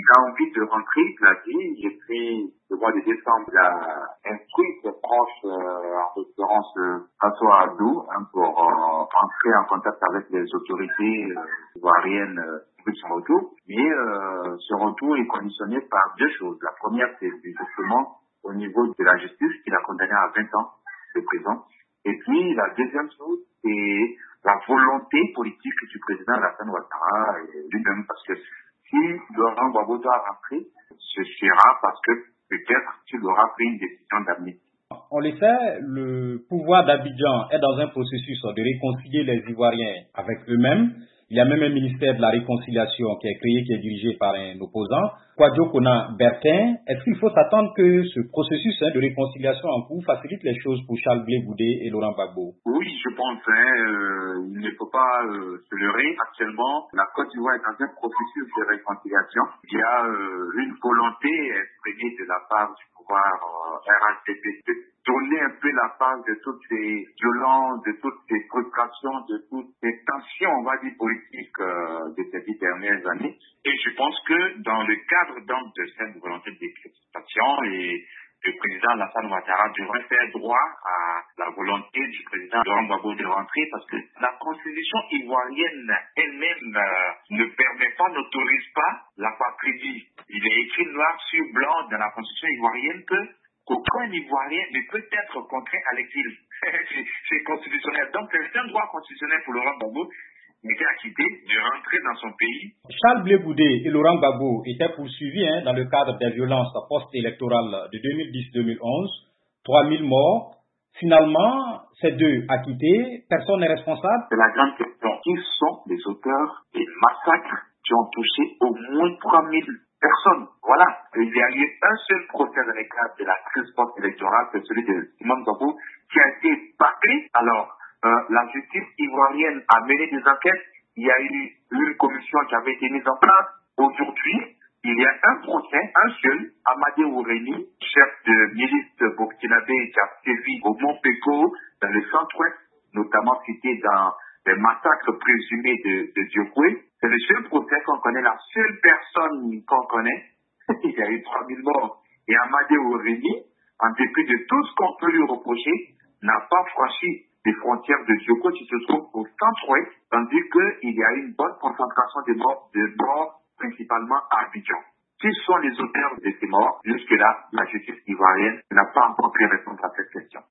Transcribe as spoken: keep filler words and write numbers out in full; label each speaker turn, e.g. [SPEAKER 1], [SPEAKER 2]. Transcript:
[SPEAKER 1] a envie de rentrer, il l'a dit. Et puis, le mois de décembre, il a instruit ses proches, euh, en l'occurrence euh, François Adou, hein, pour euh, entrer en contact avec les autorités euh, ivoiriennes euh, de son retour. Mais euh, ce retour est conditionné par deux choses. La première, c'est justement au niveau de la justice, qui l'a condamné à vingt ans de prison. Et puis, la deuxième chose, c'est la volonté politique du président Alassane Ouattara lui-même, parce que si Laurent Gbagbo doit rentrer, ce sera parce que peut-être qu'il aura pris une décision d'amnistie.
[SPEAKER 2] On le sait, le pouvoir d'Abidjan est dans un processus de réconcilier les Ivoiriens avec eux-mêmes. Il y a même un ministère de la réconciliation qui est créé, qui est dirigé par un opposant, Kouadio Kona Bertin. Est-ce qu'il faut s'attendre que ce processus hein, de réconciliation en cours facilite les choses pour Charles Blé Goudé et Laurent Gbagbo?
[SPEAKER 1] Oui, je pense. Hein, euh, il ne faut pas euh, se leurrer. Actuellement, la Côte d'Ivoire est dans un processus de réconciliation. Il y a euh, une volonté exprimée de la part du pouvoir euh, R H D P de donner un peu la part de toutes ces violences, de toutes ces frustrations, de toutes ces tensions, on va dire, politiques euh, de ces dix dernières années. Et je pense que dans le cadre donc de cette volonté de décryptation, et le président Alassane Ouattara devrait faire droit à la volonté du président Laurent Gbagbo de rentrer, parce que la constitution ivoirienne elle-même euh, ne permet pas, n'autorise pas la patrie. Il est écrit noir sur blanc dans la constitution ivoirienne que qu'aucun Ivoirien ne peut être contraint à l'exil. C'est constitutionnel. Donc c'est un droit constitutionnel pour Laurent Gbagbo, il était acquitté de rentrer dans son pays.
[SPEAKER 2] Charles Blé Goudé et Laurent Gbagbo étaient poursuivis hein, dans le cadre des violences post-électorales de deux mille dix deux mille onze. trois mille morts. Finalement, ces deux acquittés, personne n'est responsable.
[SPEAKER 1] C'est la grande question. Qui sont les auteurs des massacres qui ont touché au moins trois mille personnes? Voilà. Il y a eu un seul procès dans le cadre de la crise post-électorale, c'est celui de Simone Gbagbo, qui a été bâclé. Alors, Euh, la justice ivoirienne a mené des enquêtes. Il y a eu une commission qui avait été mise en place. Aujourd'hui, il y a un procès, un seul, Amadé Oureni, chef de milice burkinabé qui a sévi au Mont Péco, dans le centre-ouest, notamment cité dans les massacres présumés de, de Diokwe. C'est le seul procès qu'on connaît, la seule personne qu'on connaît. Il y a eu trois mille morts. Et Amadé Oureni, en dépit de tout ce qu'on peut lui reprocher, n'a pas franchi les frontières de Djoko qui se trouvent au centre-ouest, tandis qu'il y a une bonne concentration de morts, de morts principalement à Abidjan. Qui sont les auteurs de ces morts? Jusque-là, la justice ivoirienne n'a pas encore pu répondre à cette question.